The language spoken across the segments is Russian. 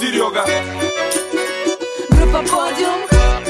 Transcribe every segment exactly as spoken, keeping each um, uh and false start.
Серега. Группа Подиум.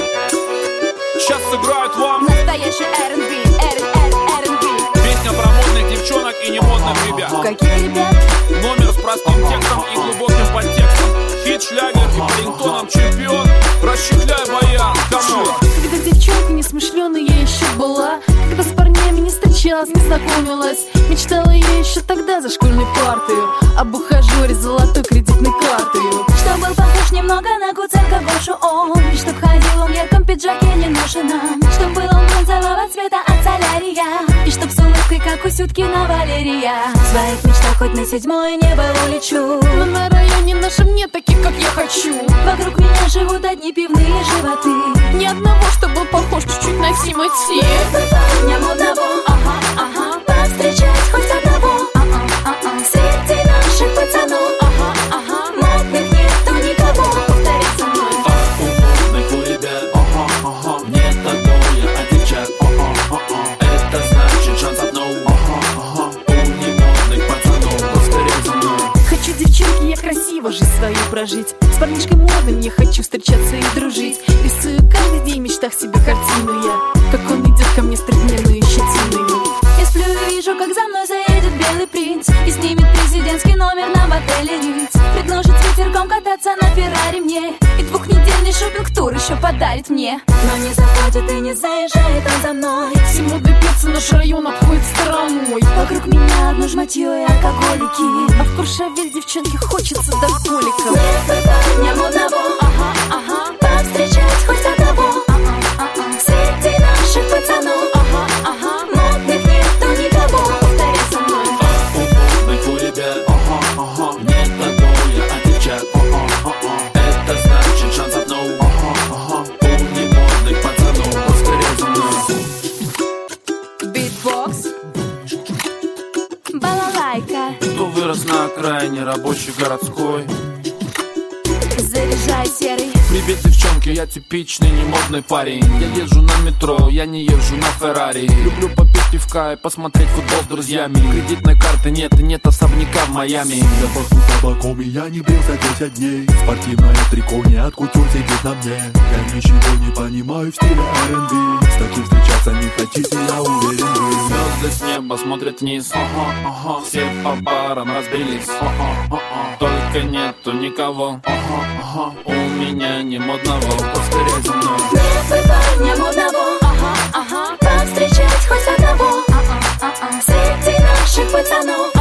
Сейчас сыграют вам настоящий эр энд би, эр энд би. Песня про модных девчонок и немодных ребят. Каких ребят? Номер с простым текстом и глубоким подтекстом. Хит, шлягер и по рингтонам чемпион. Расщепляй баян, кому? Когда девчонка несмышленая я еще была, когда с парнями не встречалась, не знакомилась, мечтала я еще тогда за школьной партою об ухажере с золотой кредитной картой. Чтоб был похож немного на Куценко Гошу он, и чтоб ходил он в ярком пиджаке неношенном, чтоб был он бронзового цвета от солярия, и чтоб с улыбкой, как у Сюткина Валерия. В своих мечтах хоть на седьмое небо улечу, но на районе нашем нет таких, как я хочу. Вокруг меня живут одни пивные животы, ни одного, что был похож чуть-чуть на Тимати. Парня модного, ага, ага, повстречать хоть одного, ага, ага, среди наших пацанов, ага, ага, модных нету никого, повтори со мной. А у модных у ребят, ага, ага, нет такое от девчат, ага, ага, это значит шансов no, ага, ага, у немодных пацанов, повторяй за мной. Хочу, девчонки, я красиво жизнь свою прожить, с парнишкой модным я хочу встречаться и дружить. Рисую каждый день в мечтах себе картину я, как он идет ко мне с трехдневной щетиной. Я сплю и вижу, как за мной заедет белый принц и снимет президентский номер нам в отеле Риц. Предложит с ветерком кататься на Феррари мне, и двухнедельный шопинг-тур еще подарит мне. Но не заходит и не заезжает он за мной, все модные певцы наш район обходит стороной. Вокруг меня одно жматье и алкоголики, а в Куршавель девчонке хочется до коликов. Нет парня модного, ага, ага, повстречать хоть одного, ага, ага, среди наших пацанов, ага, ага, модных нету никого, повтори со мной. А у модных у ребят, ага, ага, нет такое от девчат, ага, ага, это значит шансов no, ага, ага, у немодных пацанов, повторяй за мной. Битбокс, балалайка, Кто вырос на окраине рабочей городской? заряжай серый. Привет, девчонки, я типичный немодный парень. Я езжу на метро, я не езжу на Феррари. Люблю попить пивка и посмотреть футбол с друзьями. Кредитной карты нет и нет особняка в Майами. Я пахну табаком и я не брился десять дней. Спортивное трико не от кутюр сидит на мне. Я ничего не понимаю в стиле эр энд би. С таким встречаться не хотите, я уверен вы. Звезды с неба смотрят вниз, ага, ага. Все по парам разбились, ага, ага. Только нету никого, ага, ага. У меня не модного, повторяй за мной. Нет парня модного, ага, ага, повстречать хоть одного, ага, ага, среди наших пацанов.